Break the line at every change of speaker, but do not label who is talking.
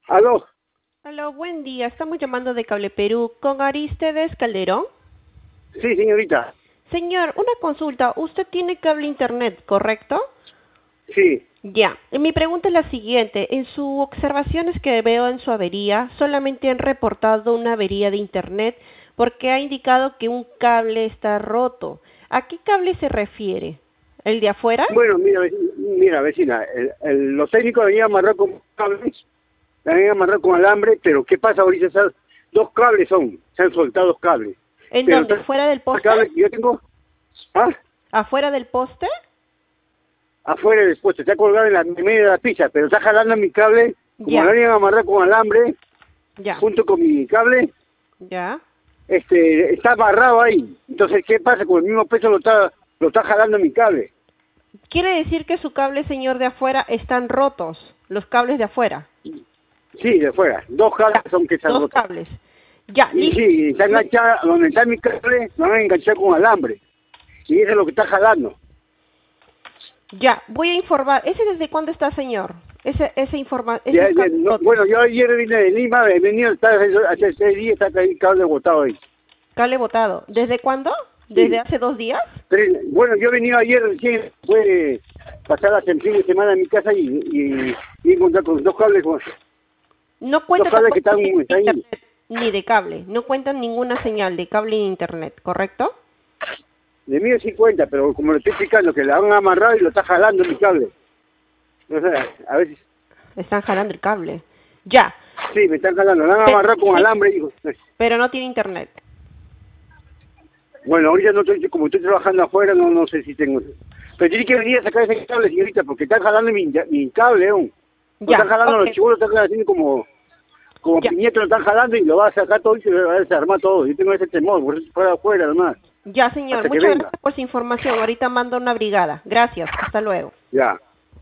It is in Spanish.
Aló,
Hola, buen día. Estamos llamando de Cable Perú con Arístedes Calderón.
sí, señorita,
Señor, una consulta. Usted tiene cable internet, ¿correcto?
sí.
Ya. Mi pregunta es la siguiente. En sus observaciones que veo en su avería, solamente han reportado una avería de internet porque ha indicado que un cable está roto. ¿A qué cable se refiere? ¿El de afuera?
Bueno, mira, vecina, los técnicos venían amarrados con cables, venían amarrados con alambre, pero ¿qué pasa ahorita? Dos cables se han soltado dos cables.
¿En
Pero
dónde? ¿Fuera del
el
poste?
cable que yo tengo, ah,
¿Afuera del poste?
afuera del puesto, está colgado en la en medio de la pista, pero está jalando mi cable, como lo
Ya,
venían amarrado con alambre,
ya,
junto con mi cable,
ya.
está amarrado ahí. Entonces, ¿qué pasa? Con el mismo peso lo está jalando mi cable.
Quiere decir que su cable, señor, de afuera están rotos, los cables de afuera.
Sí, de fuera. Dos cables
Ya,
son que están
dos
rotos.
cables. Ya,
Y
listo.
sí, está enganchada, donde está mi cable, lo van a enganchar con alambre. Y eso es lo que está jalando.
Ya, voy a informar. ¿Ese desde cuándo está, señor? Esos cables
No,
rotos.
bueno, yo ayer vine de Lima, he venido, hace 6 días, está ahí cable botado ahí.
Cable botado. ¿Desde cuándo? ¿Desde
Sí.
hace 2 días?
Bueno, yo he venido ayer recién, fue pasar la fin de semana en mi casa y encontrar con dos cables,
No
dos
cuenta
cables que
tampoco
están,
de
están ahí.
internet ni de cable. No cuentan ninguna señal de cable ni internet, ¿correcto?
De mí es 50, pero como le estoy explicando, que la han amarrado y lo está jalando mi cable. O sea, a veces,
Están jalando el cable. Ya.
sí, me están jalando, la han
Pero,
amarrado con alambre, digo.
pero no tiene internet.
Bueno, ahorita no estoy, como estoy trabajando afuera, no sé si tengo. Pero tiene que venir a sacar ese cable, señorita, porque están jalando mi cable, aún. Lo están
Ya,
jalando
ok.
los chibolos, están haciendo como
Ya.
piñetos, lo están jalando y lo va a sacar todo y se lo va a desarmar todo. Yo tengo ese temor, por eso fuera afuera, nomás,
Ya, señor.
hasta que
Muchas
venga.
gracias por su información. Ahorita mando una brigada. Gracias. Hasta luego.
Ya.